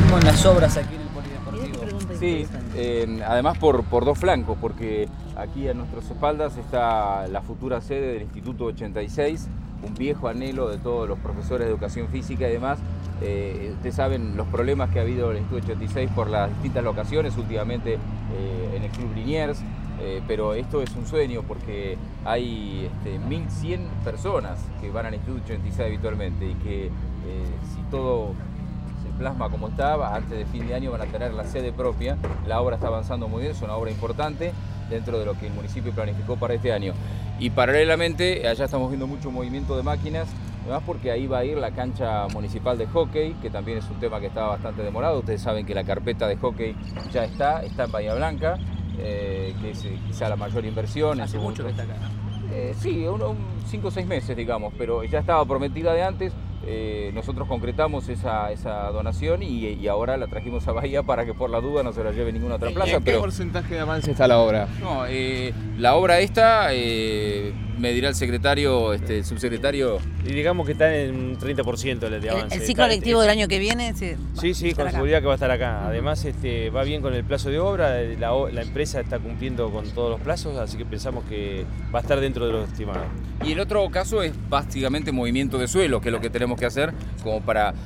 ritmo en las obras aquí en el polideportivo? Sí, además por dos flancos, porque aquí a nuestras espaldas está la futura sede del Instituto 86, un viejo anhelo de todos los profesores de educación física y demás. Ustedes saben los problemas que ha habido en el Instituto 86 por las distintas locaciones, últimamente en el Club Liniers, pero esto es un sueño porque hay 1.100 personas que van al Instituto 86 habitualmente y que si todo se plasma como estaba, antes de fin de año van a tener la sede propia. La obra está avanzando muy bien, es una obra importante dentro de lo que el municipio planificó para este año. Y paralelamente, allá estamos viendo mucho movimiento de máquinas, además porque ahí va a ir la cancha municipal de hockey, que también es un tema que está bastante demorado. Ustedes saben que la carpeta de hockey ya está en Bahía Blanca, que es quizá la mayor inversión. Hace mucho que está acá, ¿no? Sí, unos 5 o 6 meses, digamos, pero ya estaba prometida de antes. Nosotros concretamos esa donación y ahora la trajimos a Bahía para que por la duda no se la lleve ninguna otra plaza. ¿En qué porcentaje de avance está la obra? No, la obra esta, me dirá el secretario, el subsecretario. Y digamos que está en un 30% de avance. ¿El ciclo lectivo del año que viene? Sí, con seguridad que va a estar acá. Además va bien con el plazo de obra, la empresa está cumpliendo con todos los plazos, así que pensamos que va a estar dentro de lo estimado. Y el otro caso es básicamente movimiento de suelo, que es lo que tenemos que hacer como para,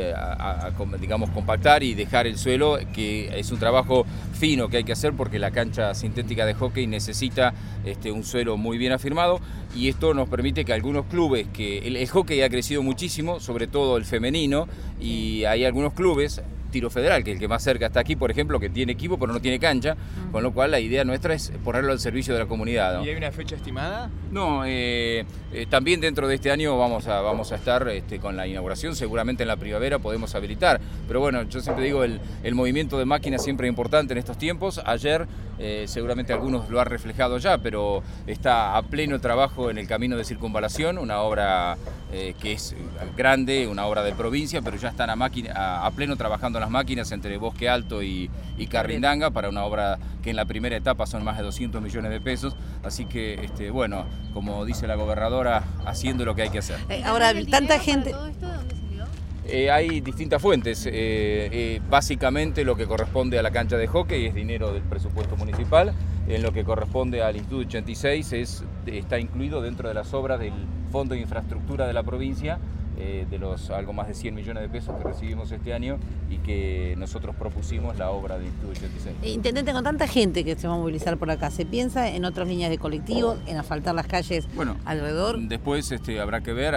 digamos, compactar y dejar el suelo, que es un trabajo fino que hay que hacer porque la cancha sintética de hockey necesita un suelo muy bien afirmado, y esto nos permite que algunos clubes, que el hockey ha crecido muchísimo, sobre todo el femenino, y hay algunos clubes, Tiro Federal, que el que más cerca está aquí, por ejemplo, que tiene equipo pero no tiene cancha, con lo cual la idea nuestra es ponerlo al servicio de la comunidad, ¿no? ¿Y hay una fecha estimada? No, también dentro de este año vamos a estar con la inauguración, seguramente en la primavera podemos habilitar, pero bueno, yo siempre digo, el movimiento de máquinas siempre es importante en estos tiempos. Ayer seguramente algunos lo han reflejado ya, pero está a pleno trabajo en el camino de circunvalación, una obra que es grande, una obra de provincia, pero ya están a pleno trabajando las máquinas entre Bosque Alto y Carrindanga para una obra que en la primera etapa son más de 200 millones de pesos, así que bueno, como dice la gobernadora, haciendo lo que hay que hacer. Ahora, tanta gente... ¿Todo esto de dónde salió? Hay distintas fuentes, básicamente lo que corresponde a la cancha de hockey es dinero del presupuesto municipal, en lo que corresponde al Instituto 86 está incluido dentro de las obras del Fondo de Infraestructura de la provincia, de los algo más de 100 millones de pesos que recibimos este año y que nosotros propusimos la obra del Instituto 86. Intendente, con tanta gente que se va a movilizar por acá, ¿se piensa en otras líneas de colectivos, en asfaltar las calles alrededor? Después habrá que ver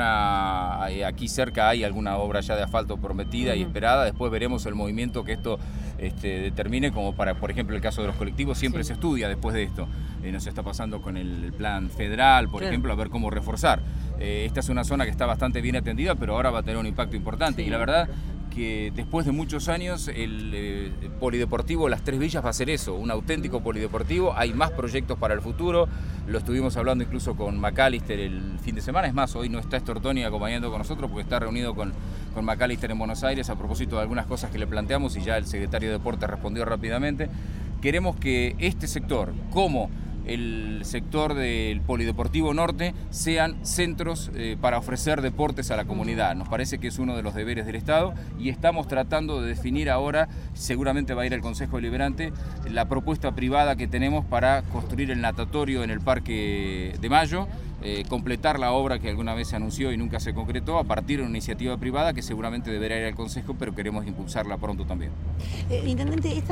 aquí cerca hay alguna obra ya de asfalto prometida y esperada. Después veremos el movimiento que esto determine, como para, por ejemplo, el caso de los colectivos, siempre se estudia después de esto. Nos está pasando con el plan federal, por ejemplo, a ver cómo reforzar. Esta es una zona que está bastante bien atendida, pero ahora va a tener un impacto importante. Y la verdad que después de muchos años el polideportivo Las Tres Villas va a ser eso, un auténtico polideportivo. Hay más proyectos para el futuro, lo estuvimos hablando incluso con Macalister el fin de semana. Es más, hoy no está Stortoni acompañando con nosotros porque está reunido con Macalister en Buenos Aires a propósito de algunas cosas que le planteamos, y ya el secretario de Deportes respondió rápidamente. Queremos que este sector, como el sector del Polideportivo Norte, sean centros para ofrecer deportes a la comunidad. Nos parece que es uno de los deberes del Estado y estamos tratando de definir ahora, seguramente va a ir al Consejo Deliberante, la propuesta privada que tenemos para construir el natatorio en el Parque de Mayo, completar la obra que alguna vez se anunció y nunca se concretó a partir de una iniciativa privada que seguramente deberá ir al Consejo, pero queremos impulsarla pronto también. Intendente,